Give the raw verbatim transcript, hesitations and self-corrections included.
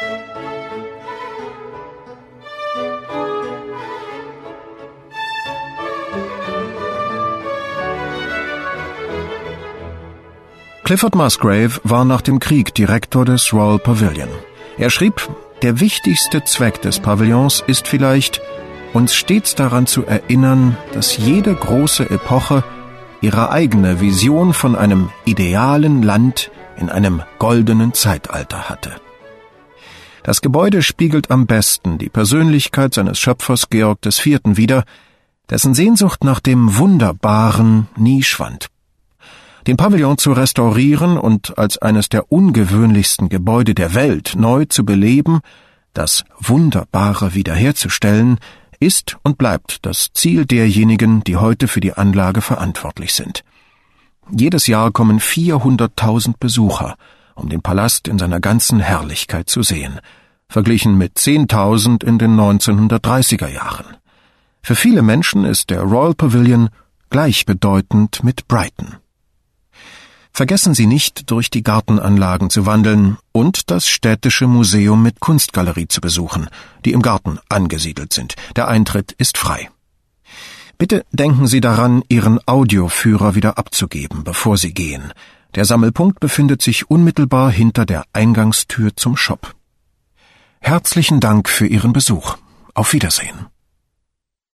Clifford Musgrave war nach dem Krieg Direktor des Royal Pavilion. Er schrieb, der wichtigste Zweck des Pavillons ist vielleicht, uns stets daran zu erinnern, dass jede große Epoche ihre eigene Vision von einem idealen Land in einem goldenen Zeitalter hatte. Das Gebäude spiegelt am besten die Persönlichkeit seines Schöpfers Georg der Vierte wider, dessen Sehnsucht nach dem Wunderbaren nie schwand. Den Pavillon zu restaurieren und als eines der ungewöhnlichsten Gebäude der Welt neu zu beleben, das Wunderbare wiederherzustellen, ist und bleibt das Ziel derjenigen, die heute für die Anlage verantwortlich sind. Jedes Jahr kommen vierhunderttausend Besucher, um den Palast in seiner ganzen Herrlichkeit zu sehen, verglichen mit zehntausend in den neunzehnhundertdreißiger Jahren. Für viele Menschen ist der Royal Pavilion gleichbedeutend mit Brighton. Vergessen Sie nicht, durch die Gartenanlagen zu wandeln und das Städtische Museum mit Kunstgalerie zu besuchen, die im Garten angesiedelt sind. Der Eintritt ist frei. Bitte denken Sie daran, Ihren Audioführer wieder abzugeben, bevor Sie gehen. Der Sammelpunkt befindet sich unmittelbar hinter der Eingangstür zum Shop. Herzlichen Dank für Ihren Besuch. Auf Wiedersehen.